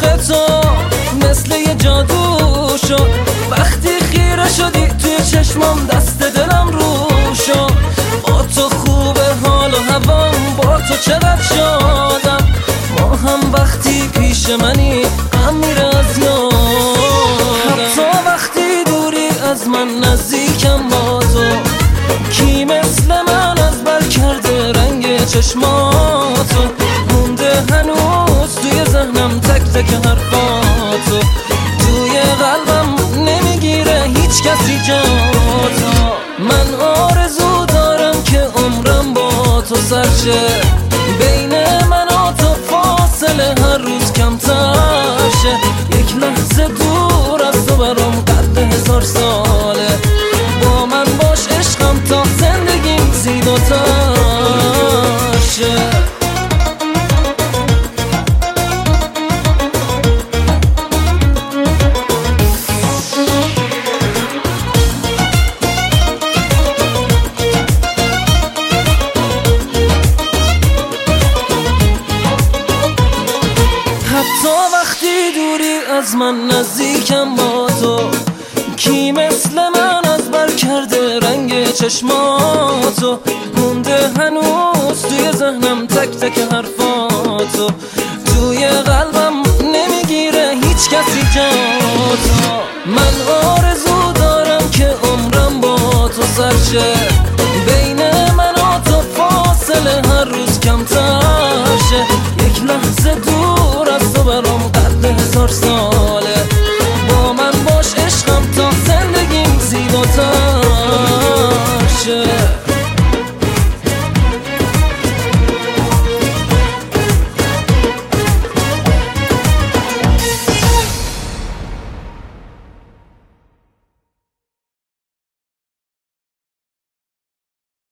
عشق تو مثل یه جادو شد، وقتی خیره شدی توی چشمام دست دلم رو شد. با تو خوبه حال و هوام، با تو چقدر شادم. ما هم وقتی پیش منی غم میره از یادم. حتی وقتی دوری از من نزدیکم با تو، کی مثل من از بر کرده رنگ چشماتو. مونده هنوز توی ذهنم تک تک حرفاتو، توی قلبم نمیگیره هیچ کسی جاتو. من آرزو دارم که عمرم با تو سرشه، بین من و تو فاصله هر روز کمتر شه. یک لحظه دور از تو برام قد 1000 ساله. با من باش عشقم تا زندگیم زیباتر شه. حتی وقتی دوری از من نزدیکم با تو، کی مثل من از بر کرده رنگ چشماتو. مونده هنوز توی ذهنم تک تک حرفاتو، توی قلبم نمیگیره هیچ کسی جاتو. من آرزو دارم که عمرم با تو سرشه، بین من و تو فاصله هر روز کمتر شه. یک لحظه دور از تو برام قد 1000 سال.